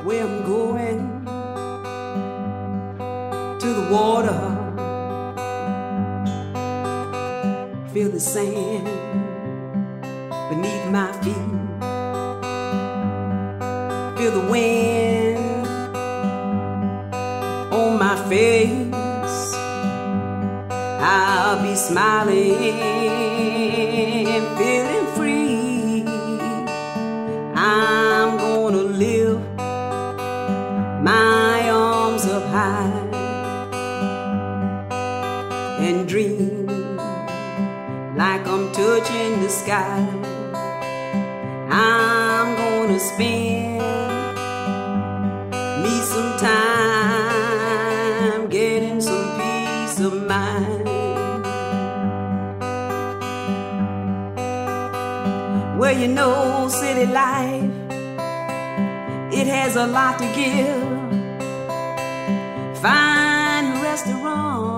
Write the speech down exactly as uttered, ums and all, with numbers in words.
where I'm going, to the water, feel the sand beneath my feet, feel the wind on my face. I'll be smiling, feeling free. I'm gonna live my arms up high and dream like I'm touching the sky. I'm gonna spend me some time getting some peace of mind. Well, you know, city life, it has a lot to give. Fine restaurants,